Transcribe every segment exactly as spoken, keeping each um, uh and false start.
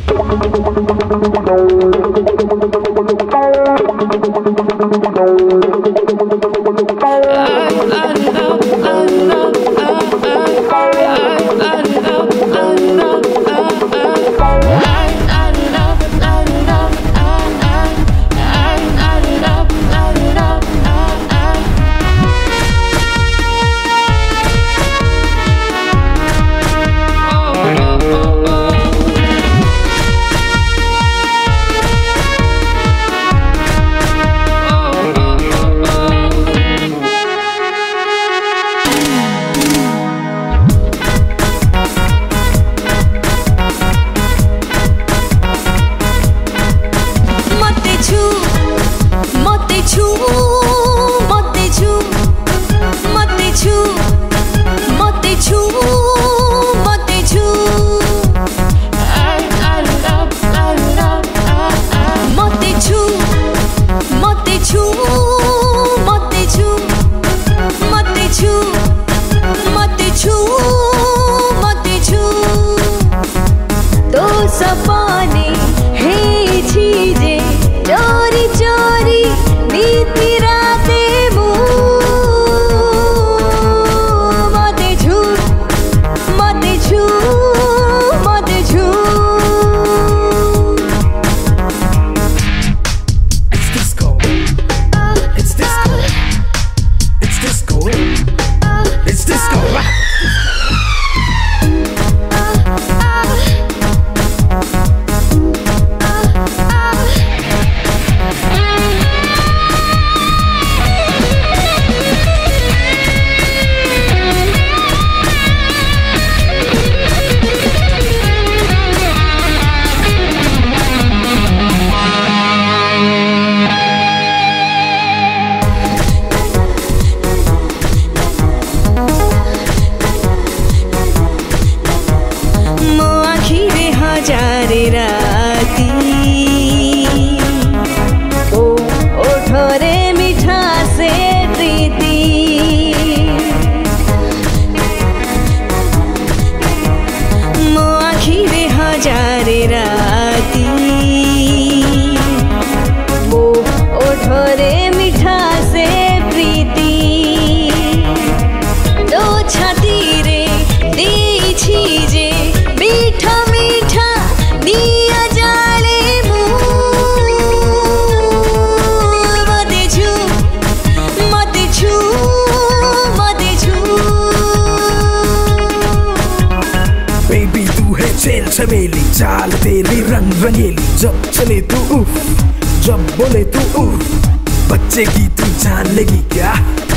चमेली चाल तेरी रंग रंगेली, जब चले तू उफ, जब बोले तू उफ, बच्चे की तू जान लेगी क्या?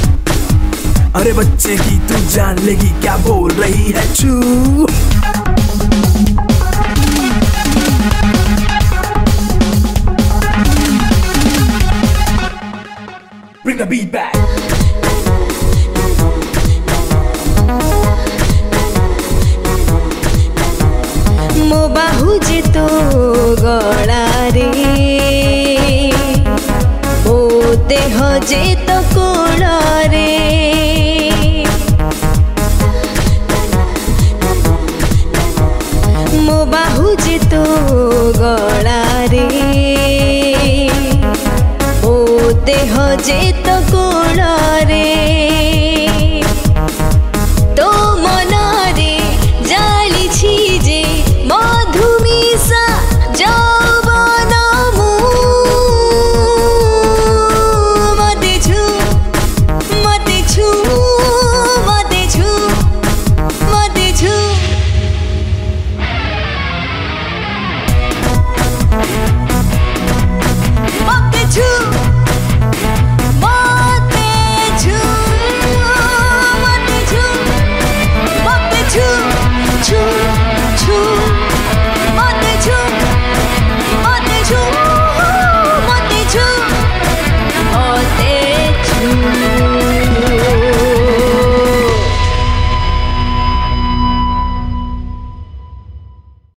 अरे बच्चे की तू जान लेगी क्या? बोल रही है चू। Bring the beat back. मो बाहु जे तो गड़ारे, मो देह जे तो कोड़े, मो बाहु जे तो गड़ारे, मो देह जे तो कोड़े।